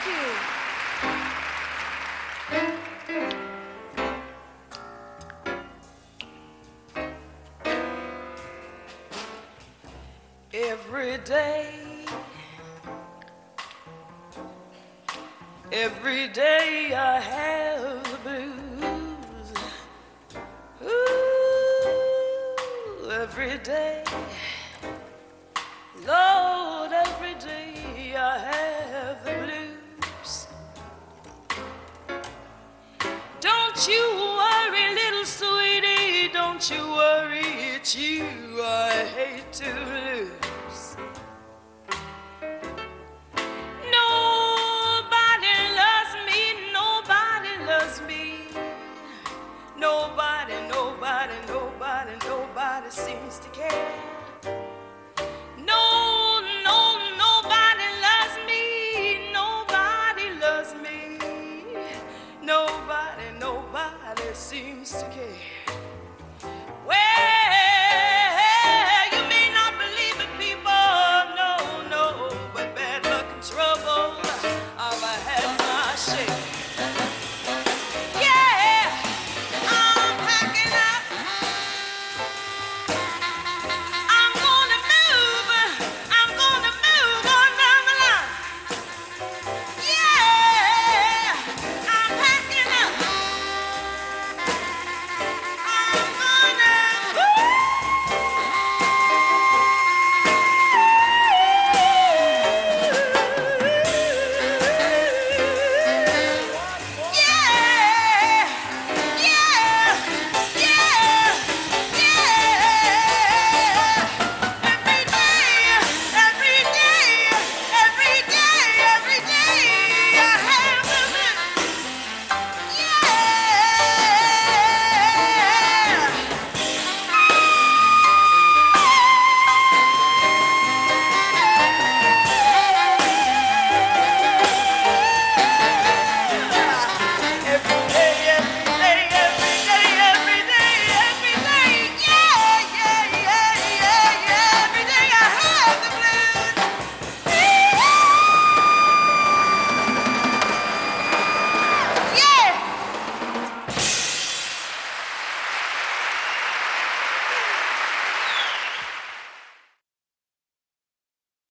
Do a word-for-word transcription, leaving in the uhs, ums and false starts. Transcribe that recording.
Every day, every day I have the blues. Ooh, every day, Lord, every day I have the blues. Don't you worry, little sweetie, don't you worry, it's you I hate to lose.